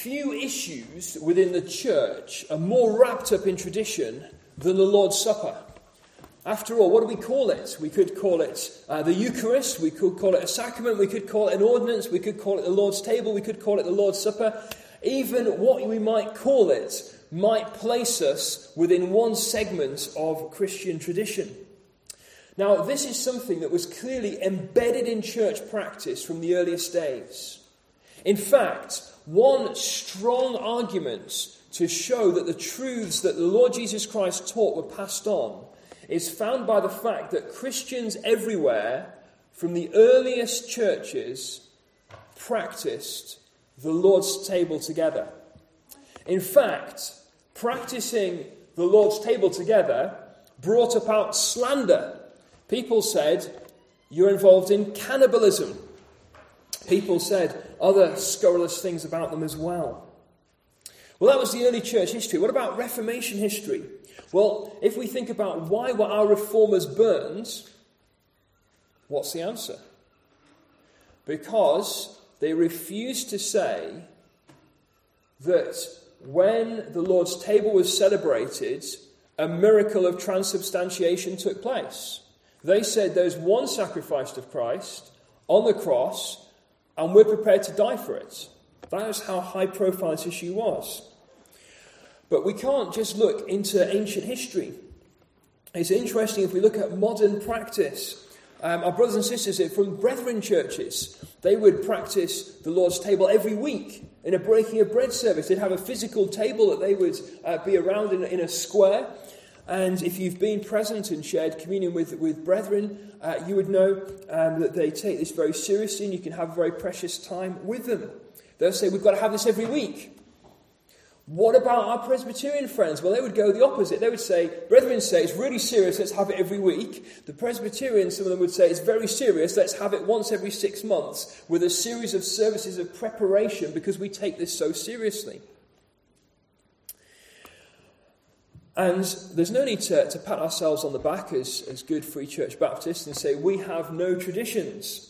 few issues within the church are more wrapped up in tradition than the Lord's Supper. After all, what do we call it? We could call it the Eucharist, we could call it a sacrament, we could call it an ordinance, we could call it the Lord's table, we could call it the Lord's Supper. Even what we might call it might place us within one segment of Christian tradition. Now, this is something that was clearly embedded in church practice from the earliest days. In fact, one strong argument to show that the truths that the Lord Jesus Christ taught were passed on is found by the fact that Christians everywhere, from the earliest churches, practiced the Lord's table together. In fact, practicing the Lord's table together brought about slander. People said, "You're involved in cannibalism." People said other scurrilous things about them as well. Well, that was the early church history. What about Reformation history? Well, if we think about why were our reformers burned, what's the answer? Because they refused to say that when the Lord's table was celebrated, a miracle of transubstantiation took place. They said there's one sacrifice of Christ on the cross, and we're prepared to die for it. That is how high profile this issue was. But we can't just look into ancient history. It's interesting if we look at modern practice. Our brothers and sisters from Brethren churches, they would practice the Lord's table every week in a breaking of bread service. They'd have a physical table that they would be around in a square. And if you've been present and shared communion with brethren, you would know that they take this very seriously and you can have a very precious time with them. They'll say, we've got to have this every week. What about our Presbyterian friends? Well, they would go the opposite. They would say, brethren say, it's really serious, let's have it every week. The Presbyterians, some of them would say, it's very serious, let's have it once every 6 months with a series of services of preparation because we take this so seriously. And there's no need to pat ourselves on the back as good Free Church Baptists and say, we have no traditions.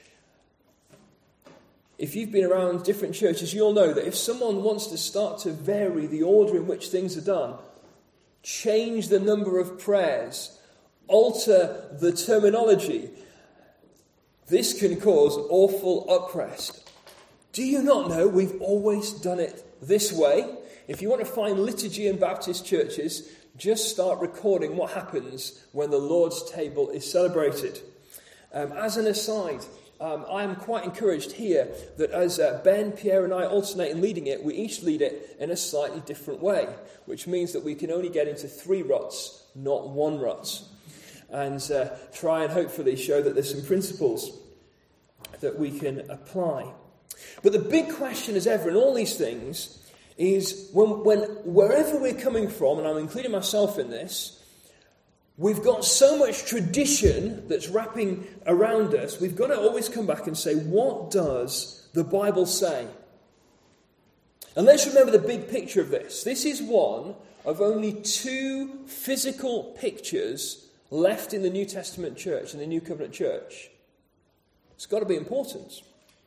If you've been around different churches, you'll know that if someone wants to start to vary the order in which things are done, change the number of prayers, alter the terminology, this can cause awful upset. Do you not know we've always done it this way? If you want to find liturgy in Baptist churches, just start recording what happens when the Lord's table is celebrated. As an aside, I am quite encouraged here that as Ben, Pierre and I alternate in leading it, we each lead it in a slightly different way, which means that we can only get into 3 ruts, not 1 rut, and try and hopefully show that there's some principles that we can apply. But the big question as ever in all these things is when wherever we're coming from, and I'm including myself in this, we've got so much tradition that's wrapping around us, we've got to always come back and say, what does the Bible say? And let's remember the big picture of this. This is one of only 2 physical pictures left in the New Testament church, in the New Covenant church. It's got to be important.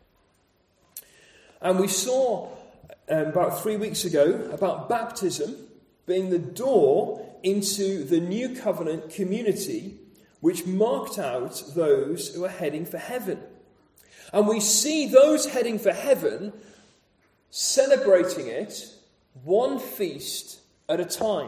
And we saw about 3 weeks ago about baptism being the door into the New Covenant community, which marked out those who are heading for heaven. And we see those heading for heaven celebrating it one feast at a time.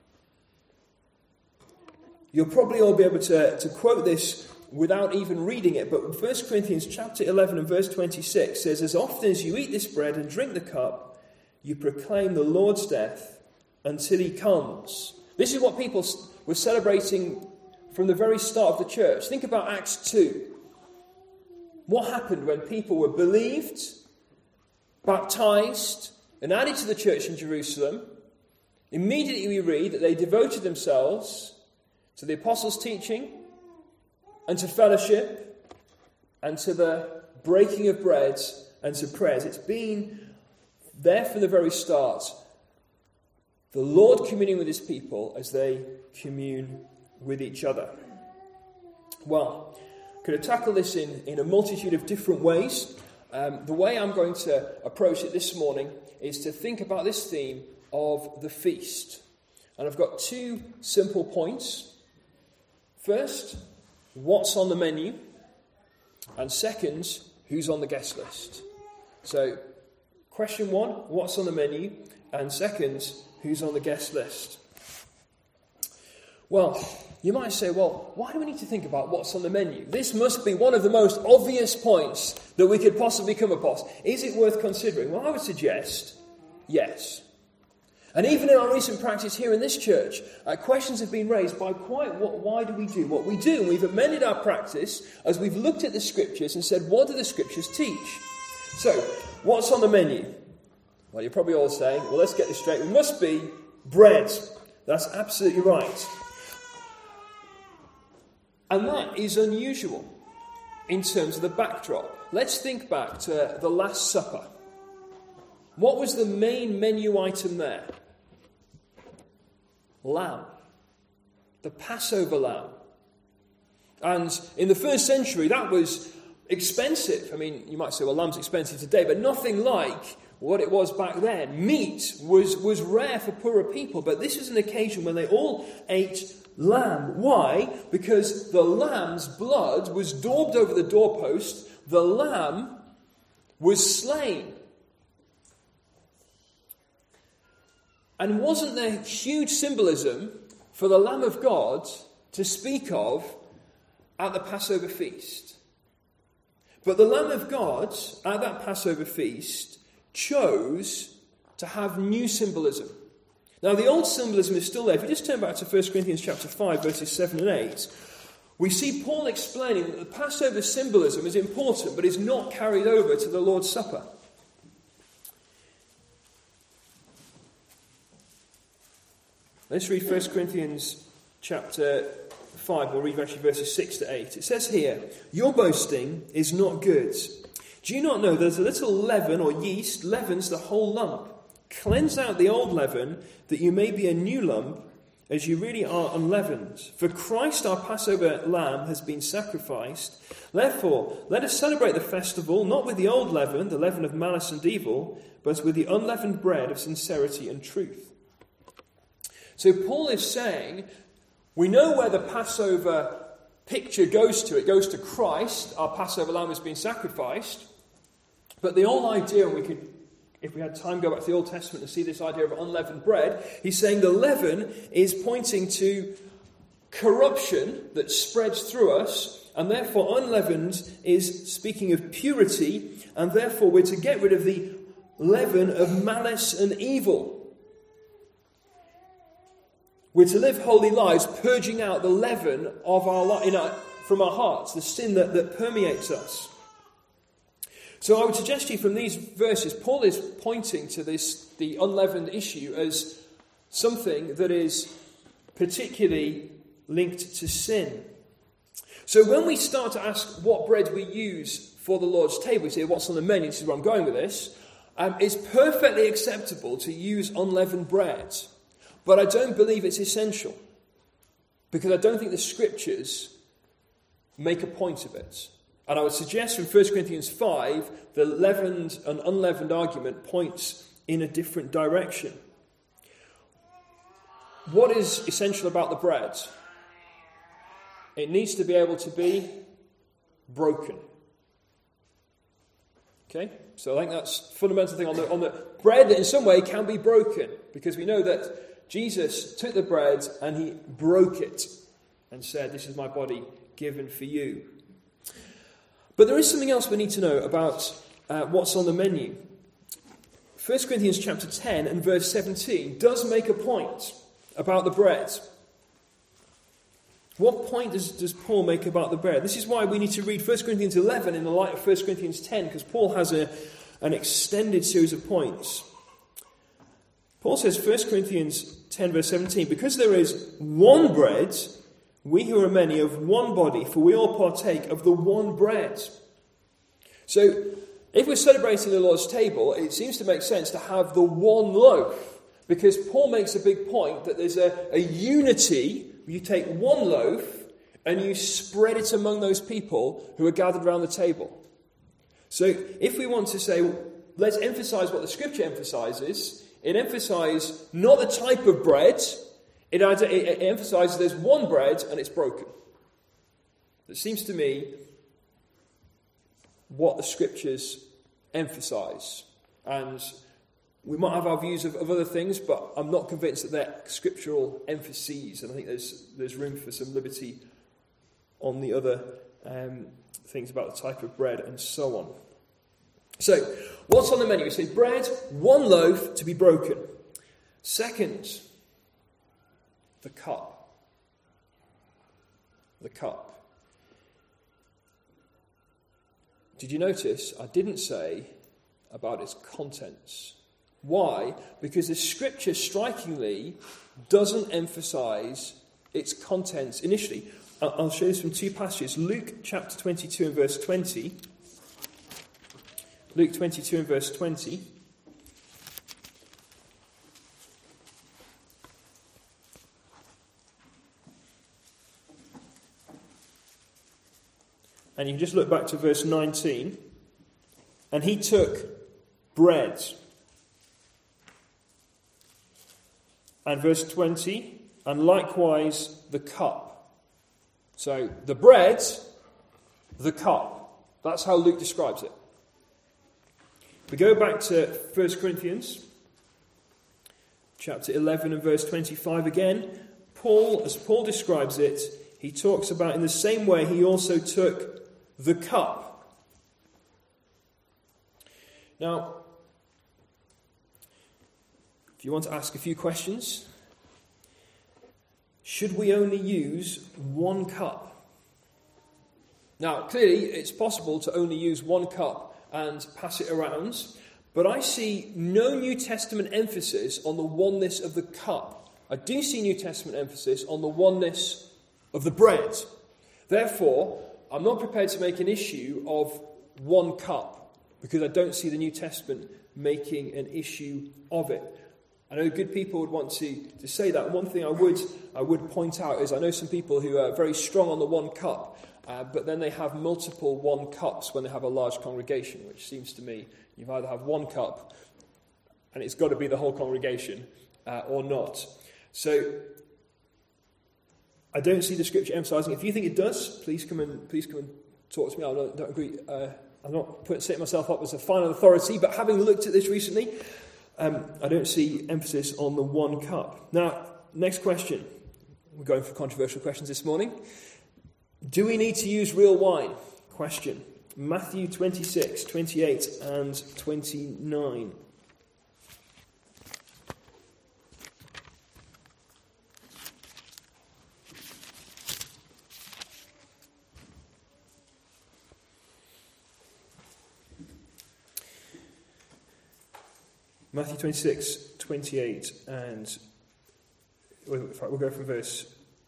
You'll probably all be able to quote this without even reading it, but 1 Corinthians chapter 11 and verse 26 says, as often as you eat this bread and drink the cup, you proclaim the Lord's death until he comes. This is what people were celebrating from the very start of the church. Think about Acts 2. What happened when people were believed, baptized, and added to the church in Jerusalem? Immediately we read that they devoted themselves to the apostles' teaching and to fellowship and to the breaking of bread and to prayers. It's been there from the very start. The Lord communing with his people as they commune with each other. Well, could have tackled this in a multitude of different ways. the way I'm going to approach it this morning is to think about this theme of the feast. And I've got 2 simple points. First, what's on the menu? And second, who's on the guest list? So, question 1, what's on the menu? And second, who's on the guest list? Well, you might say, well, why do we need to think about what's on the menu? This must be one of the most obvious points that we could possibly come across. Is it worth considering? Well, I would suggest yes. And even in our recent practice here in this church, questions have been raised by why do we do what we do? And we've amended our practice as we've looked at the Scriptures and said, what do the Scriptures teach? So, what's on the menu? Well, you're probably all saying, well, let's get this straight. It must be bread. That's absolutely right. And that is unusual in terms of the backdrop. Let's think back to the Last Supper. What was the main menu item there? Lamb. The Passover lamb. And in the first century, that was expensive. I mean, you might say, well, lamb's expensive today, but nothing like what it was back then. Meat was rare for poorer people, but this was an occasion when they all ate lamb. Why? Because the lamb's blood was daubed over the doorpost. The lamb was slain. And wasn't there huge symbolism for the Lamb of God to speak of at the Passover feast? But the Lamb of God at that Passover feast chose to have new symbolism. Now, the old symbolism is still there. If you just turn back to 1 Corinthians chapter 5, verses 7 and 8, we see Paul explaining that the Passover symbolism is important, but is not carried over to the Lord's Supper. Let's read 1 Corinthians chapter 5. We'll read actually verses 6 to 8. It says here, your boasting is not good. Do you not know there's a little leaven or yeast leavens the whole lump? Cleanse out the old leaven, that you may be a new lump, as you really are unleavened. For Christ our Passover lamb has been sacrificed. Therefore, let us celebrate the festival, not with the old leaven, the leaven of malice and evil, but with the unleavened bread of sincerity and truth. So Paul is saying, we know where the Passover picture goes to. It goes to Christ. Our Passover lamb has been sacrificed. But the whole idea, and we could, if we had time, go back to the Old Testament and see this idea of unleavened bread. He's saying the leaven is pointing to corruption that spreads through us, and therefore unleavened is speaking of purity, and therefore we're to get rid of the leaven of malice and evil. We're to live holy lives, purging out the leaven of from our hearts, the sin that permeates us. So I would suggest to you from these verses, Paul is pointing to the unleavened issue as something that is particularly linked to sin. So when we start to ask what bread we use for the Lord's table, we say, what's on the menu? This is where I'm going with this. It's perfectly acceptable to use unleavened bread. But I don't believe it's essential, because I don't think the Scriptures make a point of it. And I would suggest from 1 Corinthians 5, the leavened and unleavened argument points in a different direction. What is essential about the bread? It needs to be able to be broken. Okay? So I think that's the fundamental thing on the bread that in some way can be broken, because we know that Jesus took the bread and he broke it and said, this is my body given for you. But there is something else we need to know about what's on the menu. 1 Corinthians chapter 10 and verse 17 does make a point about the bread. What point does Paul make about the bread? This is why we need to read 1 Corinthians 11 in the light of 1 Corinthians 10, because Paul has an extended series of points. Paul says, 1 Corinthians 10 verse 17, because there is one bread, we who are many of one body, for we all partake of the one bread. So, if we're celebrating the Lord's table, it seems to make sense to have the one loaf, because Paul makes a big point that there's a unity. You take one loaf and you spread it among those people who are gathered around the table. So if we want to say, well, let's emphasize what the Scripture emphasizes, it emphasizes not the type of bread, it emphasizes there's one bread and it's broken. It seems to me what the Scriptures emphasize. And we might have our views of other things, but I'm not convinced that they're scriptural emphases, and I think there's room for some liberty on the other things about the type of bread and so on. So, what's on the menu? We say bread, one loaf to be broken. Second, the cup. The cup. Did you notice I didn't say about its contents? Why? Because the Scripture strikingly doesn't emphasize its contents initially. I'll show this from two passages. Luke chapter 22 and verse 20. Luke 22 and verse 20. And you can just look back to verse 19. And he took bread. And verse 20, and likewise the cup. So the bread, the cup. That's how Luke describes it. We go back to 1 Corinthians chapter 11 and verse 25 again. As Paul describes it, he talks about in the same way he also took the cup. Now, if you want to ask a few questions, should we only use one cup? Now, clearly, it's possible to only use one cup and pass it around, but I see no New Testament emphasis on the oneness of the cup. I do see New Testament emphasis on the oneness of the bread. Therefore, I'm not prepared to make an issue of one cup, because I don't see the New Testament making an issue of it. I know good people would want to say that. One thing I would point out is I know some people who are very strong on the one cup, but then they have multiple one cups when they have a large congregation, which seems to me you either have one cup and it's got to be the whole congregation or not. So I don't see the Scripture emphasizing. If you think it does, please come and talk to me. I don't agree. I'm not setting myself up as a final authority, but having looked at this recently, I don't see emphasis on the one cup. Now, next question. We're going for controversial questions this morning. Do we need to use real wine? Question. Matthew 26, 28 and 29. Matthew 26, 28, and we'll go from verse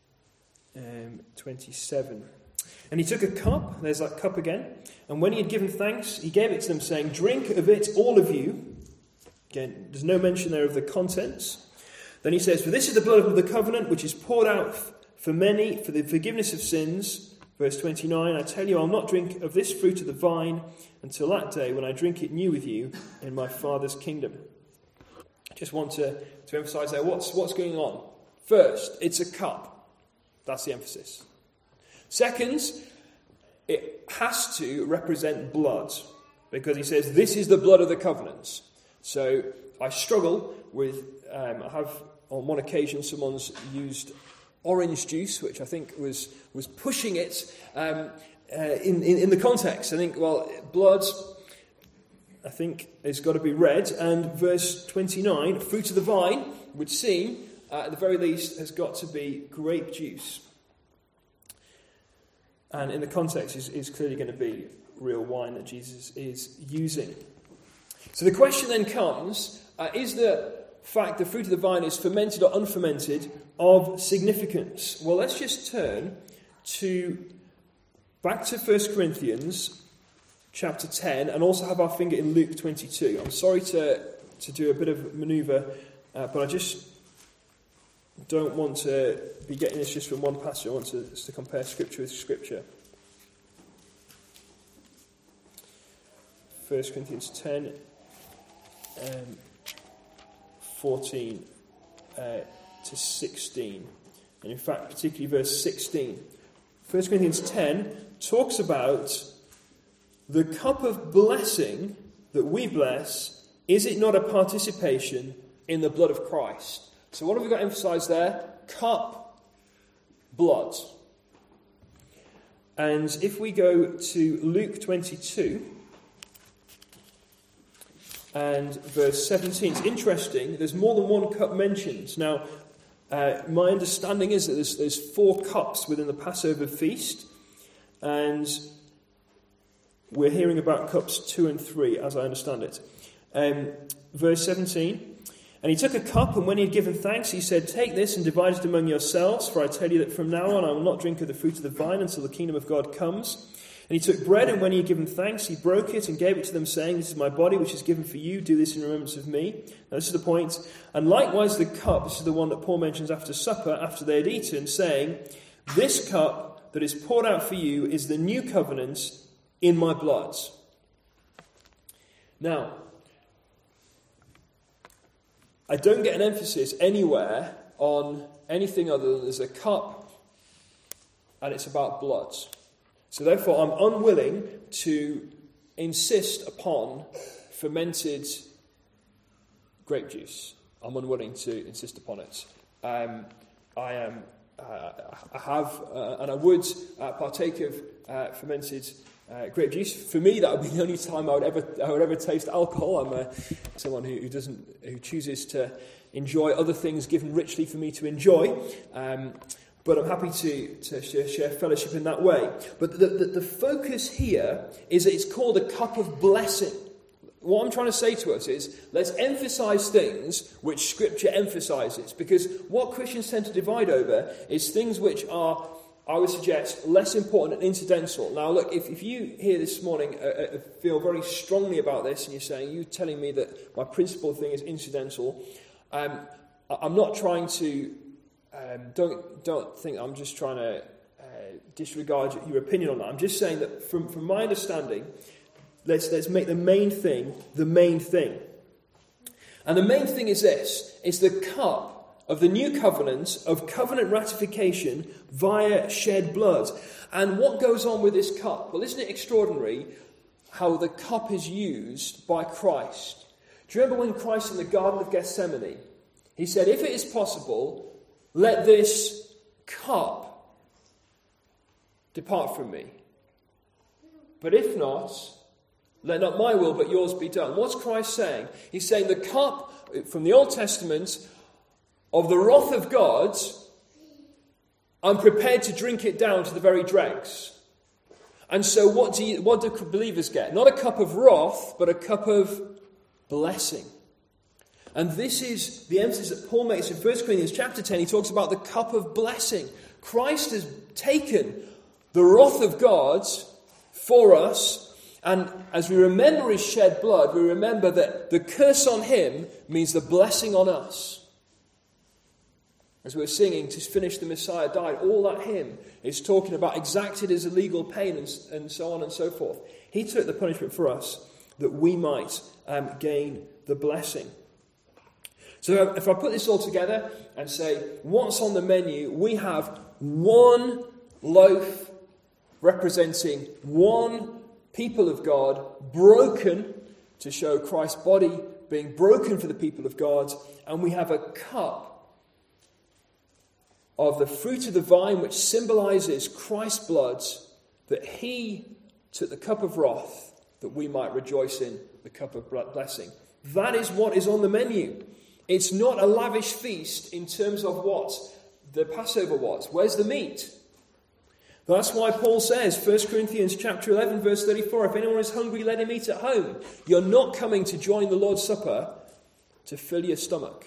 27. And he took a cup, there's that cup again, and when he had given thanks, he gave it to them, saying, "Drink of it, all of you." Again, there's no mention there of the contents. Then he says, "For this is the blood of the covenant, which is poured out for many for the forgiveness of sins." Verse 29, "I tell you, I'll not drink of this fruit of the vine until that day when I drink it new with you in my Father's kingdom." Just want to emphasize there what's going on. First, it's a cup. That's the emphasis. Second, it has to represent blood, because he says this is the blood of the covenant. So I struggle with, I have on one occasion someone's used orange juice, which I think was pushing it in the context. I think, well, blood, I think, has got to be red. And verse 29, fruit of the vine, would seem, at the very least, has got to be grape juice. And in the context is clearly going to be real wine that Jesus is using. So the question then comes, is the fact the fruit of the vine is fermented or unfermented of significance? Well, let's just turn back to 1 Corinthians chapter 10, and also have our finger in Luke 22. I'm sorry to do a bit of manoeuvre, but I just don't want to be getting this just from one passage. I want to compare Scripture with Scripture. 1 Corinthians 10, 14 to 16. And in fact, particularly verse 16. 1 Corinthians 10 talks about the cup of blessing that we bless. Is it not a participation in the blood of Christ? So what have we got emphasized there? Cup, blood. And if we go to Luke 22 and verse 17, it's interesting, there's more than one cup mentioned. Now, my understanding is that there's 4 cups within the Passover feast, and we're hearing about cups 2 and 3, as I understand it. Verse 17, and he took a cup, and when he had given thanks, he said, "Take this and divide it among yourselves, for I tell you that from now on I will not drink of the fruit of the vine until the kingdom of God comes." And he took bread, and when he had given thanks, he broke it and gave it to them, saying, "This is my body, which is given for you. Do this in remembrance of me." Now this is the point. And likewise the cup, this is the one that Paul mentions after supper, after they had eaten, saying, "This cup that is poured out for you is the new covenant in my blood." Now, I don't get an emphasis anywhere on anything other than there's a cup and it's about blood. So therefore I'm unwilling to insist upon fermented grape juice. I'm unwilling to insist upon it. I have and I would partake of fermented grape juice. For me, that would be the only time I would ever taste alcohol. I'm someone who chooses to enjoy other things given richly for me to enjoy. But I'm happy to share fellowship in that way. But the focus here is that it's called a cup of blessing. What I'm trying to say to us is, let's emphasize things which Scripture emphasizes. Because what Christians tend to divide over is things which are, I would suggest, less important and incidental. Now, look, if you here this morning feel very strongly about this, and you're telling me that my principal thing is incidental, I'm not trying to. Don't think I'm just trying to disregard your opinion on that. I'm just saying that from my understanding, let's make the main thing the main thing. And the main thing is this: it's the cup of the new covenant, of covenant ratification via shed blood. And what goes on with this cup? Well, isn't it extraordinary how the cup is used by Christ? Do you remember when Christ in the Garden of Gethsemane, he said, "If it is possible, let this cup depart from me. But if not, let not my will but yours be done." What's Christ saying? He's saying the cup from the Old Testament of the wrath of God, I'm prepared to drink it down to the very dregs. And so what do believers get? Not a cup of wrath, but a cup of blessing. And this is the emphasis that Paul makes in 1 Corinthians chapter 10. He talks about the cup of blessing. Christ has taken the wrath of God for us. And as we remember his shed blood, we remember that the curse on him means the blessing on us. As we were singing, "To finish the Messiah died," all that hymn is talking about exacted as a legal pain and so on and so forth. He took the punishment for us that we might gain the blessing. So if I put this all together and say, what's on the menu? We have one loaf representing one people of God broken to show Christ's body being broken for the people of God. And we have a cup of the fruit of the vine which symbolizes Christ's blood, that he took the cup of wrath that we might rejoice in the cup of blessing. That is what is on the menu. It's not a lavish feast in terms of what the Passover was. Where's the meat? That's why Paul says, 1 Corinthians chapter 11, verse 34, "If anyone is hungry, let him eat at home." You're not coming to join the Lord's Supper to fill your stomach.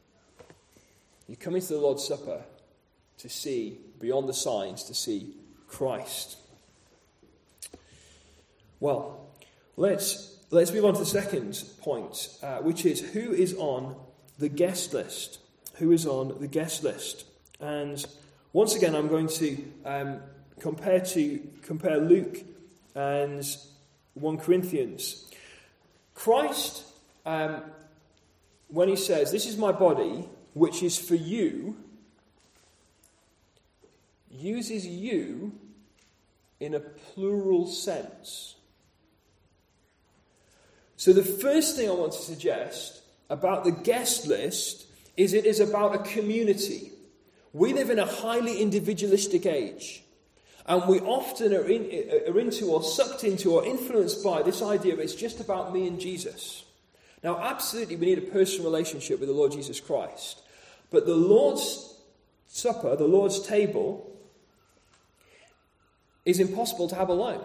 You're coming to the Lord's Supper to see, beyond the signs, to see Christ. Well, let's move on to the second point, which is who is on the guest list. Who is on the guest list? And once again, I'm going to compare Luke and 1 Corinthians. Christ, when he says, "This is my body, which is for you," uses you in a plural sense. So the first thing I want to suggest about the guest list is it is about a community. We live in a highly individualistic age, and we often are into or sucked into or influenced by this idea of it's just about me and Jesus. Now, absolutely, we need a personal relationship with the Lord Jesus Christ. But the Lord's Supper, the Lord's table, is impossible to have alone.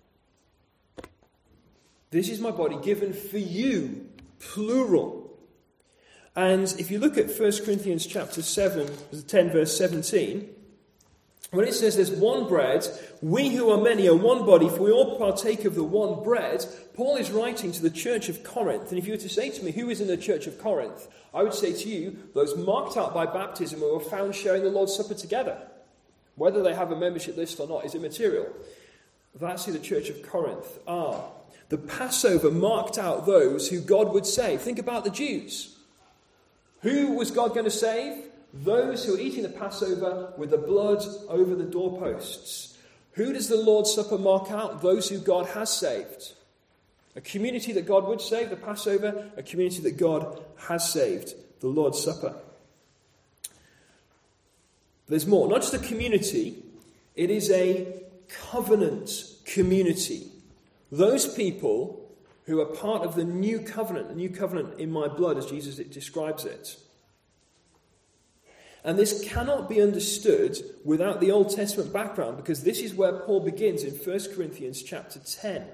This is my body given for you, plural. And if you look at 1 Corinthians chapter 10, verse 17, when it says there's one bread, we who are many are one body, for we all partake of the one bread, Paul is writing to the church of Corinth. And if you were to say to me, who is in the church of Corinth? I would say to you, those marked out by baptism who were found sharing the Lord's Supper together. Whether they have a membership list or not is immaterial. That's who the church of Corinth are. The Passover marked out those who God would save. Think about the Jews. Who was God going to save? Those who are eating the Passover with the blood over the doorposts. Who does the Lord's Supper mark out? Those who God has saved. A community that God would save, the Passover. A community that God has saved, the Lord's Supper. There's more. Not just a community, it is a covenant community. Those people who are part of the new covenant in my blood, as Jesus describes it. And this cannot be understood without the Old Testament background, because this is where Paul begins in 1 Corinthians chapter 10.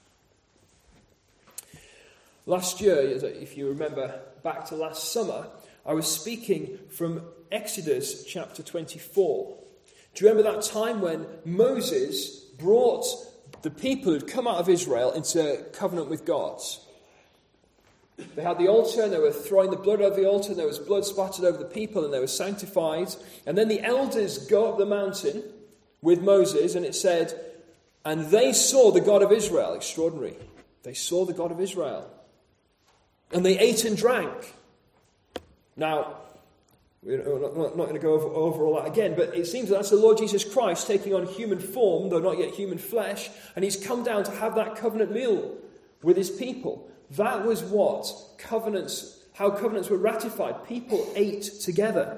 Last year, if you remember back to last summer, I was speaking from Exodus chapter 24. Do you remember that time when Moses brought the people who'd come out of Israel into covenant with God? They had the altar, and they were throwing the blood over the altar, and there was blood spattered over the people, and they were sanctified. And then the elders go up the mountain with Moses, and it said, and they saw the God of Israel. Extraordinary. They saw the God of Israel. And they ate and drank. Now, we're not going to go over all that again, but it seems that's the Lord Jesus Christ taking on human form, though not yet human flesh, and he's come down to have that covenant meal with his people. That was how covenants were ratified. People ate together.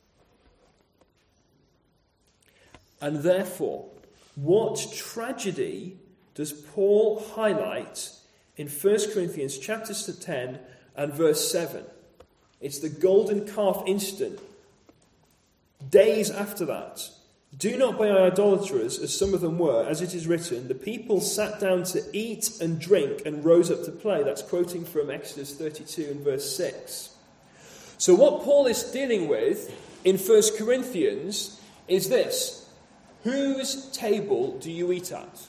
And therefore, what tragedy does Paul highlight in 1 Corinthians chapter 10 and verse 7? It's the golden calf incident. Days after that, do not be idolaters, as some of them were, as it is written, the people sat down to eat and drink and rose up to play. That's quoting from Exodus 32 and verse 6. So what Paul is dealing with in 1 Corinthians is this. Whose table do you eat at?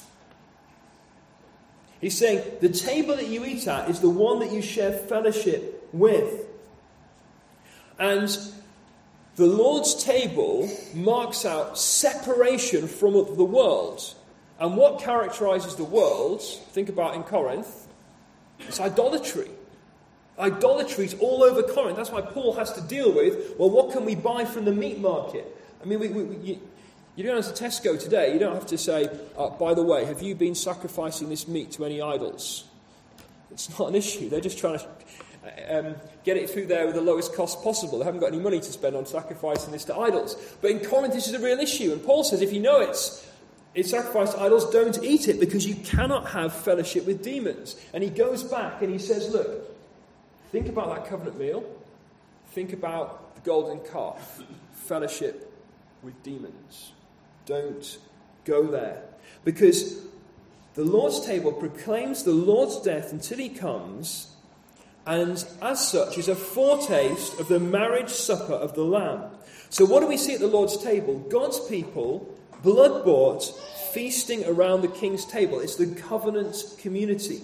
He's saying the table that you eat at is the one that you share fellowship with. And the Lord's table marks out separation from the world. And what characterizes the world, think about in Corinth, it's idolatry. Idolatry is all over Corinth. That's why Paul has to deal with, well, what can we buy from the meat market? I mean, you don't have to Tesco today. You don't have to say, by the way, have you been sacrificing this meat to any idols? It's not an issue. They're just trying to get it through there with the lowest cost possible. They haven't got any money to spend on sacrificing this to idols. But in Corinth, this is a real issue. And Paul says, if you know it's sacrificed to idols, don't eat it, because you cannot have fellowship with demons. And he goes back and he says, look, think about that covenant meal. Think about the golden calf. Fellowship with demons. Don't go there. Because the Lord's table proclaims the Lord's death until he comes, and as such is a foretaste of the marriage supper of the Lamb. So what do we see at the Lord's table? God's people, blood-bought, feasting around the King's table. It's the covenant community.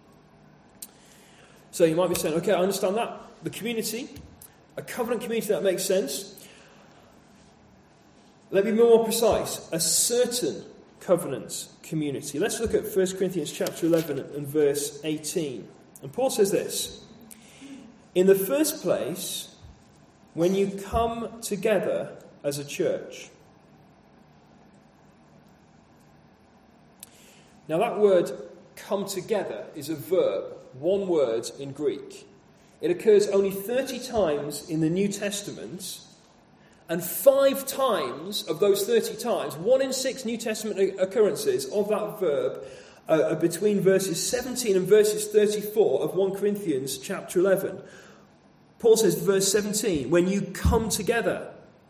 So you might be saying, okay, I understand that. The community, a covenant community, that makes sense. Let me be more precise. A certain covenant community. Let's look at 1 Corinthians chapter 11 and verse 18. And Paul says this: in the first place, when you come together as a church. Now that word come together is a verb, one word in Greek. It occurs only 30 times in the New Testament, and 5 times of those 30 times, 1 in 6 New Testament occurrences of that verb are between verses 17 and verses 34 of 1 Corinthians chapter 11. Paul says, verse 17, when you come together.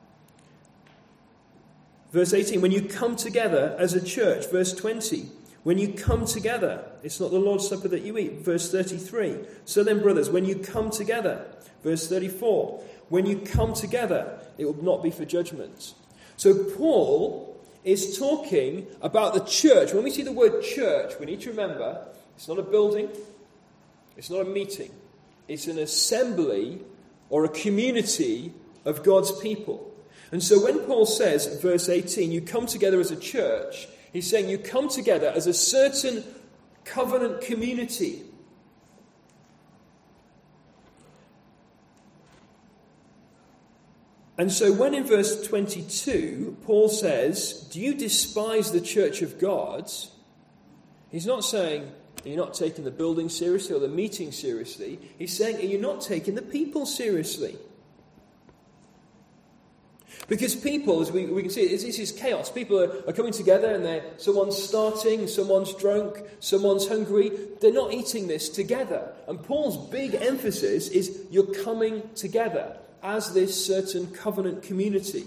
Verse 18, when you come together as a church. Verse 20, when you come together. It's not the Lord's Supper that you eat. Verse 33, so then, brothers, when you come together. Verse 34, when you come together, it will not be for judgment. So Paul is talking about the church. When we see the word church, we need to remember it's not a building, it's not a meeting. It's an assembly or a community of God's people. And so when Paul says, verse 18, you come together as a church, he's saying you come together as a certain covenant community. And so when in verse 22, Paul says, do you despise the church of God? He's not saying, are you not taking the building seriously or the meeting seriously? He's saying, are you not taking the people seriously? Because people, as we can see, this is chaos. People are coming together and someone's starting, someone's drunk, someone's hungry. They're not eating this together. And Paul's big emphasis is you're coming together as this certain covenant community.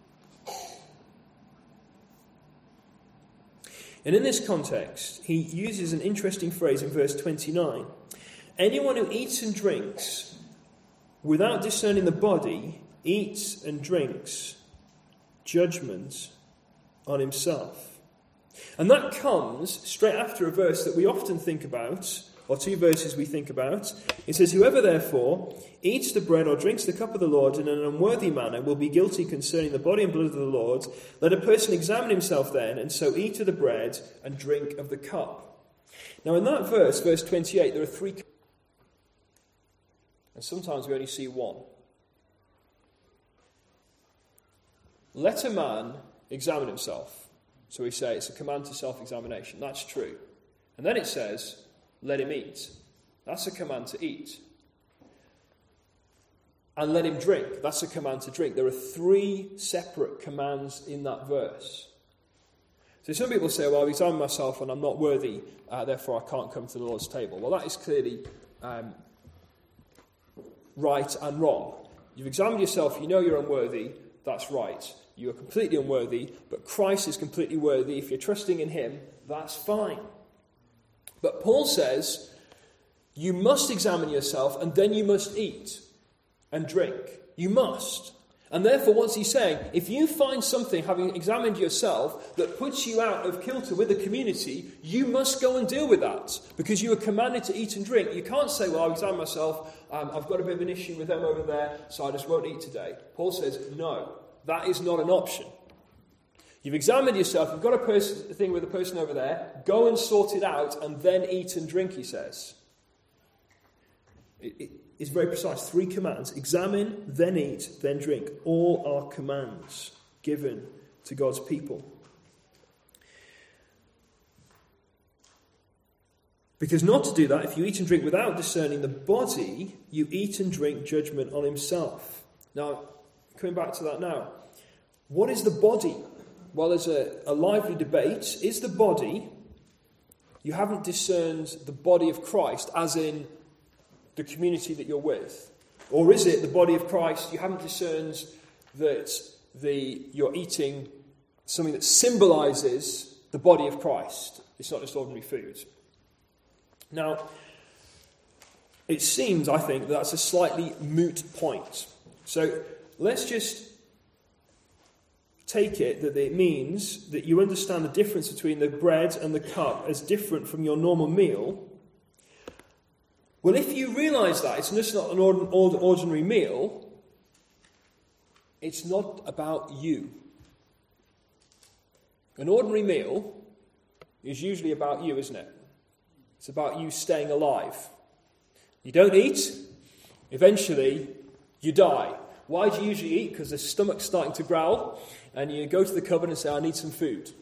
And in this context, he uses an interesting phrase in verse 29. Anyone who eats and drinks without discerning the body eats and drinks judgment on himself. And that comes straight after a verse that we often think about, or 2 verses we think about. It says, whoever therefore eats the bread or drinks the cup of the Lord in an unworthy manner will be guilty concerning the body and blood of the Lord. Let a person examine himself then, and so eat of the bread and drink of the cup. Now in that verse, verse 28, there are 3, and sometimes we only see 1. Let a man examine himself. So we say it's a command to self-examination. That's true. And then it says, let him eat. That's a command to eat. And let him drink. That's a command to drink. There are 3 separate commands in that verse. So some people say, well, I've examined myself and I'm not worthy, therefore I can't come to the Lord's table. Well, that is clearly right and wrong. You've examined yourself, you know you're unworthy, that's right. You are completely unworthy, but Christ is completely worthy. If you're trusting in him, that's fine. But Paul says, you must examine yourself and then you must eat and drink. You must. And therefore, what's he saying? If you find something, having examined yourself, that puts you out of kilter with the community, you must go and deal with that. Because you are commanded to eat and drink. You can't say, well, I've examined myself, I've got a bit of an issue with them over there, so I just won't eat today. Paul says, no, that is not an option. You've examined yourself, you've got a thing with a person over there, go and sort it out, and then eat and drink, he says. It's very precise. 3 commands. Examine, then eat, then drink. All are commands given to God's people. Because not to do that, if you eat and drink without discerning the body, you eat and drink judgment on himself. Now, coming back to that now. What is the body? Well, there's a lively debate. Is the body, you haven't discerned the body of Christ, as in the community that you're with? Or is it the body of Christ, you haven't discerned that you're eating something that symbolises the body of Christ? It's not just ordinary food. Now, it seems, I think, that's a slightly moot point. So let's just take it that it means that you understand the difference between the bread and the cup as different from your normal meal. Well, if you realise that it's just not an ordinary meal, it's not about you. An ordinary meal is usually about you, isn't it? It's about you staying alive. You don't eat, eventually you die. Why do you usually eat? Because the stomach's starting to growl, and you go to the cupboard and say, I need some food.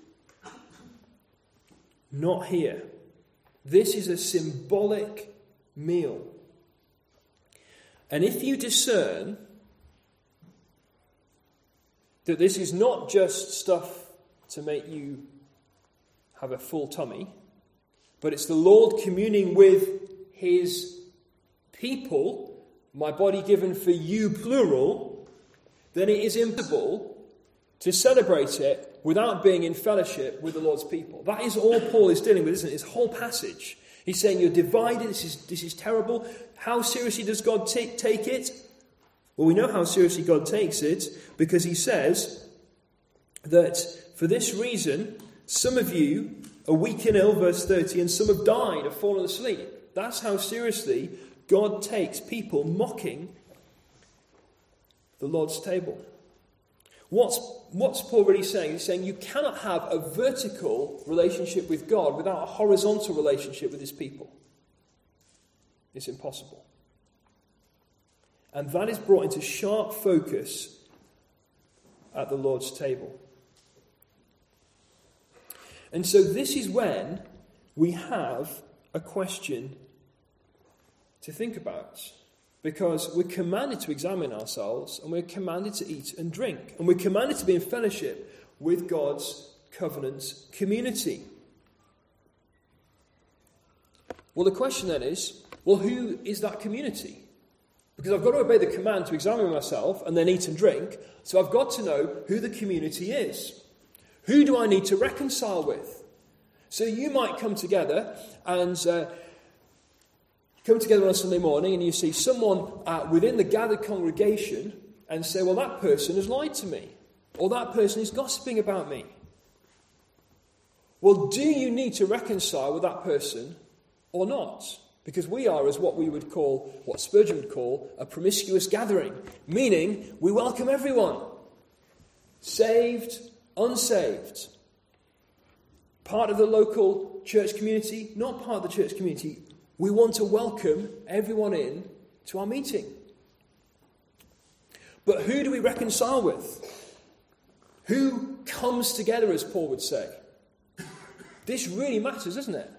Not here. This is a symbolic meal. And if you discern that this is not just stuff to make you have a full tummy, but it's the Lord communing with his people, my body given for you, plural, then it is impossible to celebrate it without being in fellowship with the Lord's people. That is all Paul is dealing with, isn't it? His whole passage. He's saying you're divided, this is terrible. How seriously does God take it? Well, we know how seriously God takes it because he says that for this reason, some of you are weak and ill, verse 30, and some have died, have fallen asleep. That's how seriously God takes people mocking the Lord's table. What's Paul really saying? He's saying you cannot have a vertical relationship with God without a horizontal relationship with his people. It's impossible. And that is brought into sharp focus at the Lord's table. And so this is when we have a question to think about. Because we're commanded to examine ourselves, and we're commanded to eat and drink. And we're commanded to be in fellowship with God's covenant community. Well, the question then is, well, who is that community? Because I've got to obey the command to examine myself and then eat and drink. So I've got to know who the community is. Who do I need to reconcile with? So you might come together and come together on a Sunday morning and you see someone within the gathered congregation and say, well, that person has lied to me. Or that person is gossiping about me. Well, do you need to reconcile with that person or not? Because we are as what we would call, what Spurgeon would call, a promiscuous gathering. Meaning, we welcome everyone. Saved, unsaved. Part of the local church community, not part of the church community. We want to welcome everyone in to our meeting. But who do we reconcile with? Who comes together, as Paul would say? This really matters, doesn't it?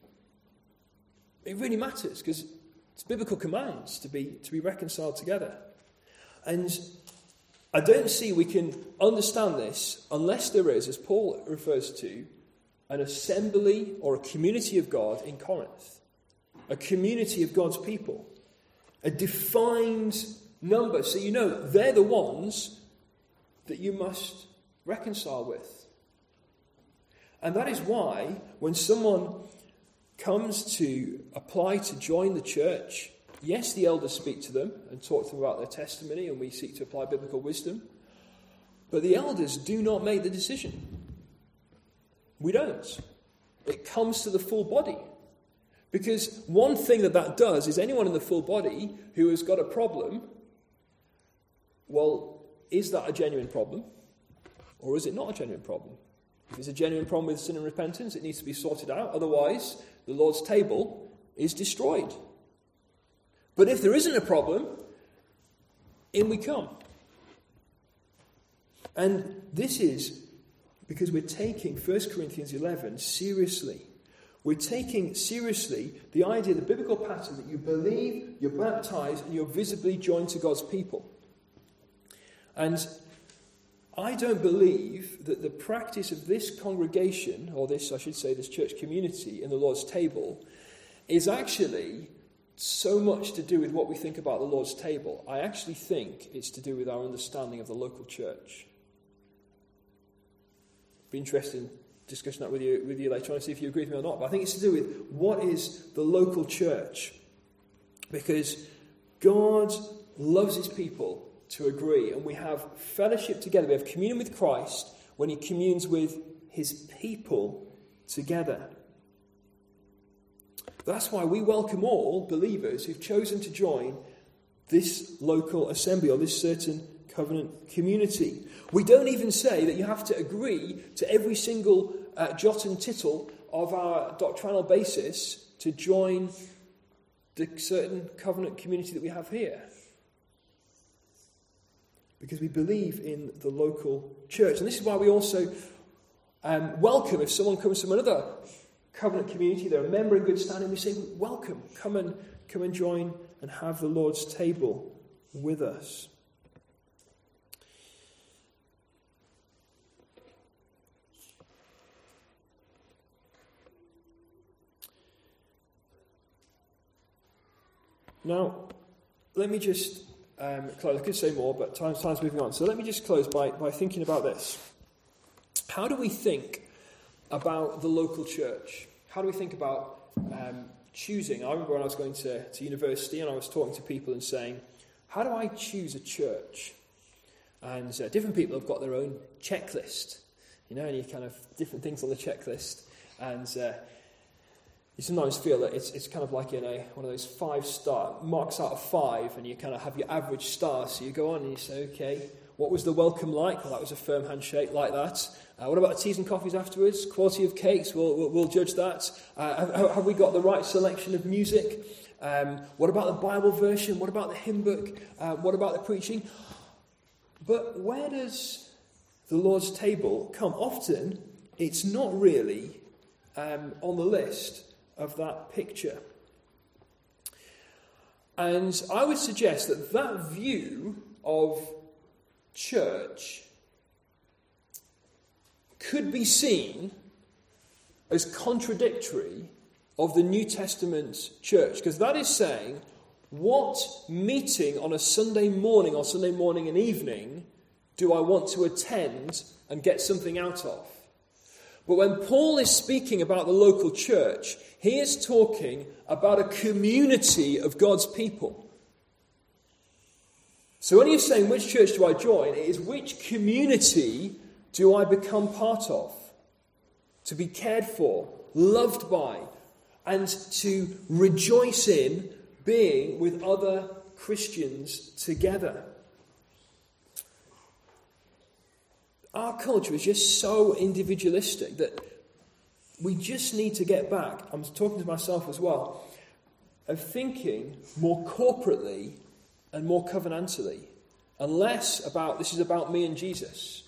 It really matters because it's biblical commands to be reconciled together. And I don't see we can understand this unless there is, as Paul refers to, an assembly or a community of God in Corinth. A community of God's people. A defined number. So you know they're the ones that you must reconcile with. And that is why when someone comes to apply to join the church, yes, the elders speak to them and talk to them about their testimony, and we seek to apply biblical wisdom. But the elders do not make the decision. We don't. It comes to the full body. Because one thing that does is anyone in the full body who has got a problem, well, is that a genuine problem? Or is it not a genuine problem? If it's a genuine problem with sin and repentance, it needs to be sorted out. Otherwise, the Lord's table is destroyed. But if there isn't a problem, in we come. And this is because we're taking 1 Corinthians 11 seriously. We're taking seriously the idea, the biblical pattern that you believe, you're baptized, and you're visibly joined to God's people. And I don't believe that the practice of this congregation, or this church community in the Lord's table, is actually so much to do with what we think about the Lord's table. I actually think it's to do with our understanding of the local church. Be interested in discussing that with you later on and see if you agree with me or not. But I think it's to do with what is the local church. Because God loves his people to agree, and we have fellowship together. We have communion with Christ when he communes with his people together. That's why we welcome all believers who've chosen to join this local assembly or this certain covenant community. We don't even say that you have to agree to every single jot and tittle of our doctrinal basis to join the certain covenant community that we have here. Because we believe in the local church. And this is why we also welcome, if someone comes from another covenant community, they're a member in good standing, we say, welcome, come and join and have the Lord's table with us. Now, let me just close. I could say more, but time's moving on. So let me just close by thinking about this. How do we think about the local church? How do we think about choosing? I remember when I was going to university and I was talking to people and saying, how do I choose a church? And different people have got their own checklist, and you kind of different things on the checklist. And you sometimes feel that it's kind of like in one of those 5-star marks out of 5, and you kind of have your average star. So you go on and you say, okay, what was the welcome like? Well, that was a firm handshake like that. What about the teas and coffees afterwards? Quality of cakes? We'll judge that. Have we got the right selection of music? What about the Bible version? What about the hymn book? What about the preaching? But where does the Lord's table come? Often, it's not really on the list of that picture. And I would suggest that view of church could be seen as contradictory of the New Testament church, because that is saying, what meeting on a Sunday morning or Sunday morning and evening do I want to attend and get something out of? But when Paul is speaking about the local church, he is talking about a community of God's people. So when he's saying, which church do I join? It is, which community do I become part of? To be cared for, loved by, and to rejoice in being with other Christians together. Our culture is just so individualistic that we just need to get back, I'm talking to myself as well, of thinking more corporately and more covenantally, and less about, this is about me and Jesus.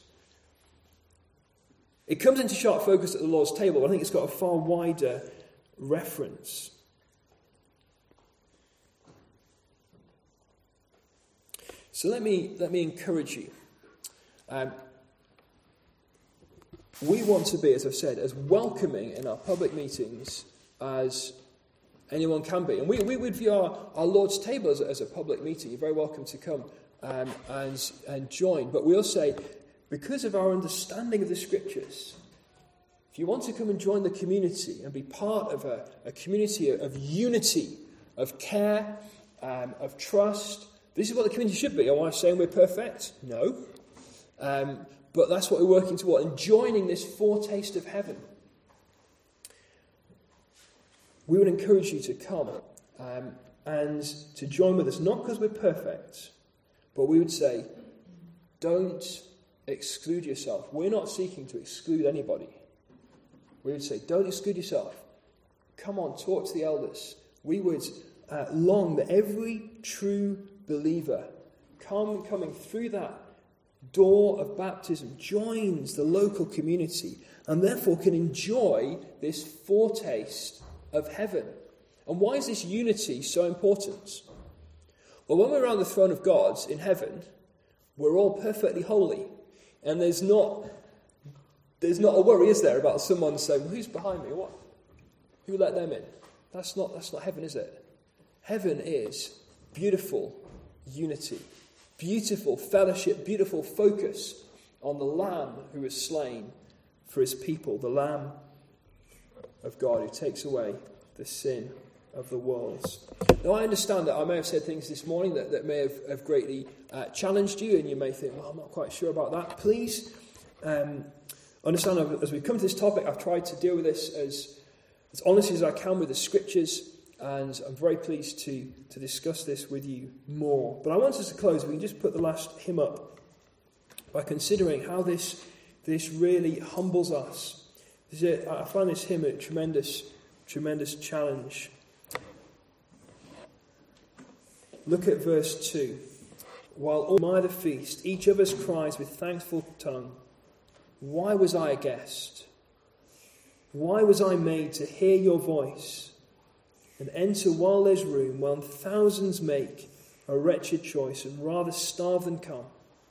It comes into sharp focus at the Lord's table, but I think it's got a far wider reference. So let me encourage you. We want to be, as I've said, as welcoming in our public meetings as anyone can be. And we would view our Lord's table as a public meeting. You're very welcome to come and join. But we'll say, because of our understanding of the Scriptures, if you want to come and join the community and be part of a community of unity, of care, of trust, this is what the community should be. Am I saying we're perfect? No. But that's what we're working toward, and joining this foretaste of heaven. We would encourage you to come and to join with us, not because we're perfect, but we would say, don't exclude yourself. We're not seeking to exclude anybody. We would say, don't exclude yourself. Come on, talk to the elders. We would long that every true believer coming through that door of baptism joins the local community and therefore can enjoy this foretaste of heaven. And why is this unity so important? Well, when we're around the throne of God in heaven, we're all perfectly holy. And there's not a worry, is there, about someone saying, well, who's behind me? What? Who let them in? That's not heaven, is it? Heaven is beautiful unity, beautiful fellowship, beautiful focus on the Lamb who was slain for his people, the Lamb of God who takes away the sin of the world. Now, I understand that I may have said things this morning that may have greatly challenged you, and you may think, well, I'm not quite sure about that. Please understand, as we come to this topic, I've tried to deal with this as honestly as I can with the Scriptures, and I'm very pleased to discuss this with you more. But I want us to close. We can just put the last hymn up by considering how this really humbles us. I find this hymn a tremendous challenge. Look at verse 2. While all admire the feast, each of us cries with thankful tongue, why was I a guest? Why was I made to hear your voice and enter while there's room, when thousands make a wretched choice and rather starve than come?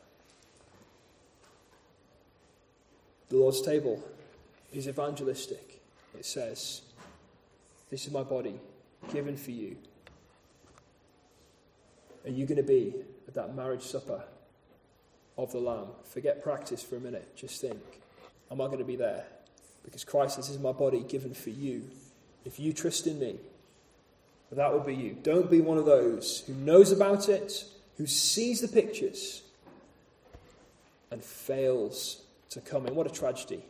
The Lord's table is evangelistic. It says, this is my body given for you. Are you going to be at that marriage supper of the Lamb? Forget practice for a minute. Just think, am I going to be there? Because Christ says, this is my body given for you. If you trust in me, that will be you. Don't be one of those who knows about it, who sees the pictures, and fails to come in. What a tragedy.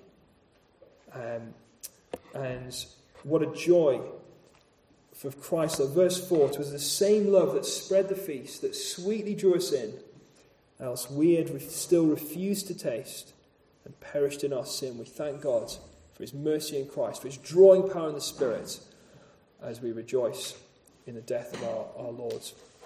And what a joy for Christ. So verse 4, it was the same love that spread the feast, that sweetly drew us in, else we had still refused to taste and perished in our sin. We thank God for his mercy in Christ, for his drawing power in the Spirit, as we rejoice in the death of our Lord.